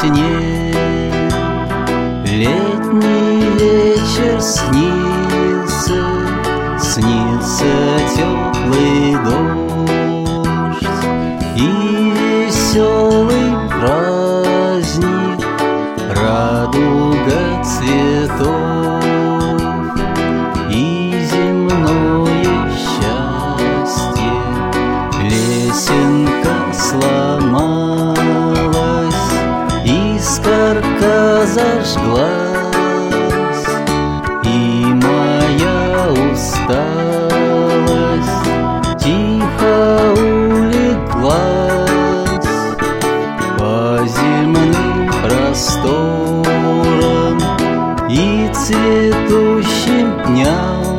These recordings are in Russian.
весне. Летний вечер снился, снился теплый дождь и веселый праздник, радуга цветов и земное счастье. Лесенка сломалась, искорка зажглась, и моя усталость тихо улеглась по земным просторам и цветущим дням,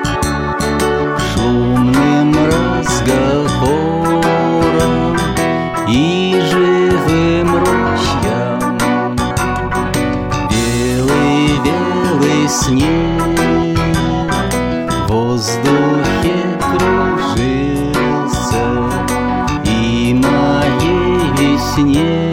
шумным разговором и живым ручьям. Белый-белый снег в воздухе кружился, и моей весне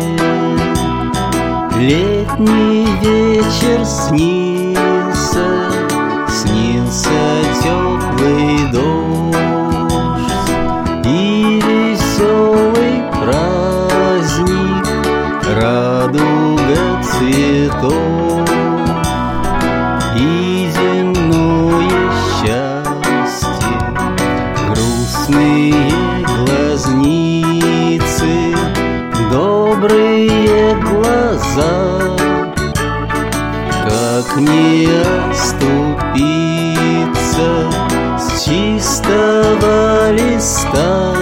летний вечер снился, снился теплый дождь и веселый праздник, радуга цветов и земное счастье. Грустные глазницы, добрые глаза, как не оступиться с чистого листа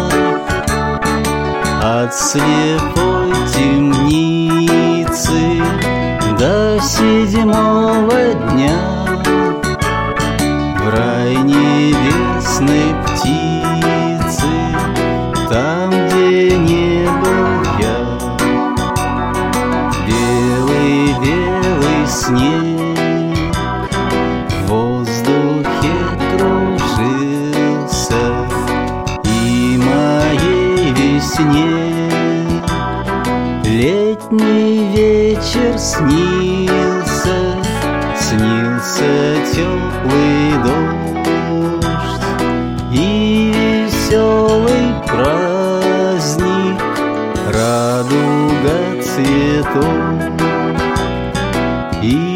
от слепой темницы до седьмого дня. В рай небесной птицы, там, где не был я. Белый-белый снег в воздухе кружился, и моей весне летний вечер снился, снился теплый дождь и веселый праздник, радуга цветов и